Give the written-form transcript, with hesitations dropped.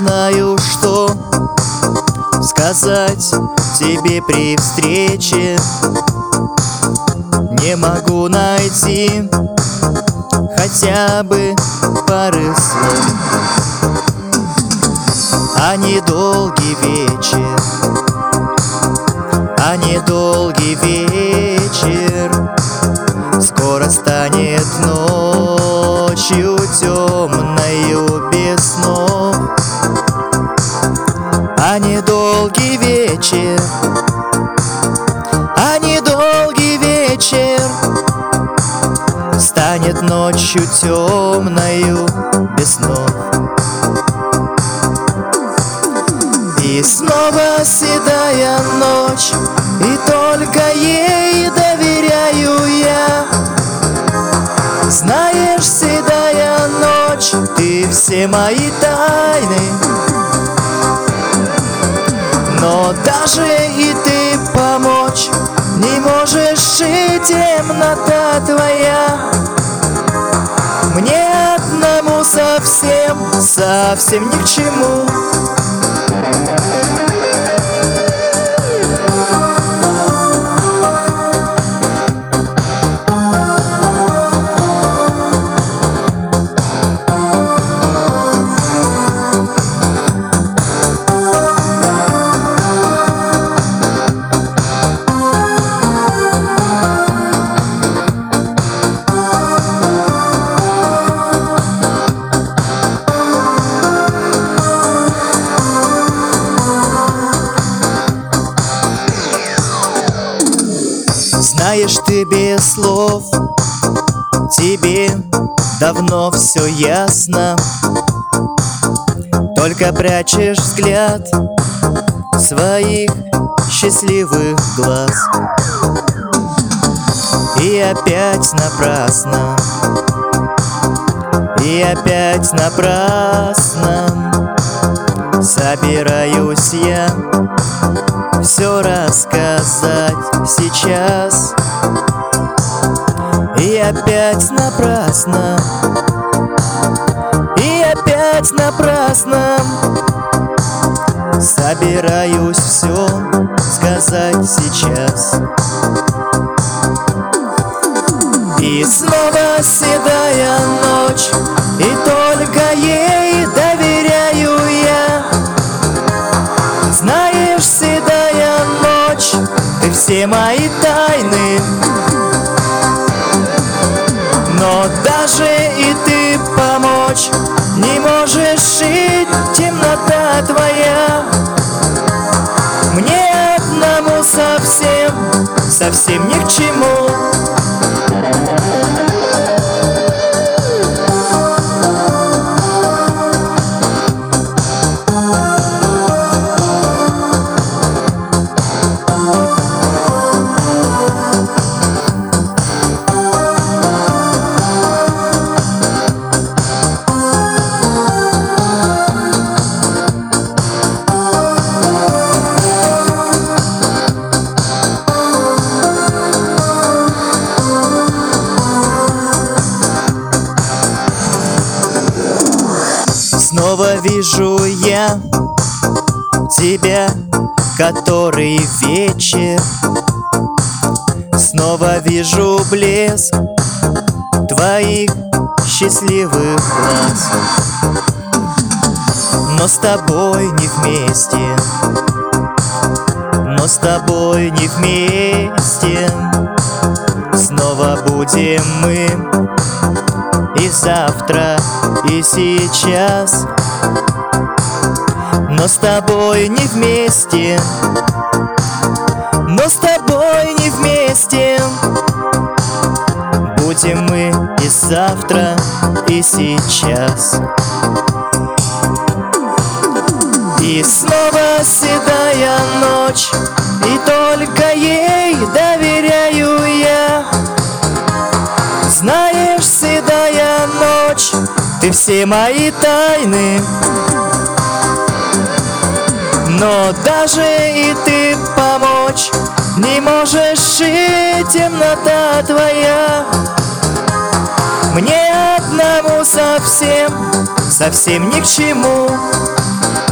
знаю, что сказать тебе при встрече. Не могу найти хотя бы пары слов. А недолгий вечер, а недолгий вечер скоро станет ночью темною без снов. А недолгий вечер, а недолгий вечер станет ночью темною без снов. И снова седая ночь, и только ей доверяю я. Знаешь, седая ночь, ты все мои тайны. Но даже и ты помочь не можешь, и темнота твоя мне одному совсем, совсем ни к чему. Знаешь, ты без слов, тебе давно все ясно. Только прячешь взгляд своих счастливых глаз. И опять напрасно, и опять напрасно собираюсь я все рассказать сейчас. И опять напрасно, и опять напрасно собираюсь все сказать сейчас. И снова седая ночь, и только ей доверяю я. Знаешь, седая ночь, ты все мои тайны. Но даже и ты помочь не можешь, и темнота твоя мне одному совсем, совсем ни к чему. Снова вижу я тебя, который вечер. Снова вижу блеск твоих счастливых глаз. Но с тобой не вместе, но с тобой не вместе снова будем мы. И завтра, и сейчас. Но с тобой не вместе, но с тобой не вместе будем мы и завтра, и сейчас. И снова седая ночь, и только ей доверяю я. Знаешь, седая ночь, ты все мои тайны. Но даже и ты помочь не можешь, и темнота твоя мне одному совсем, совсем ни к чему.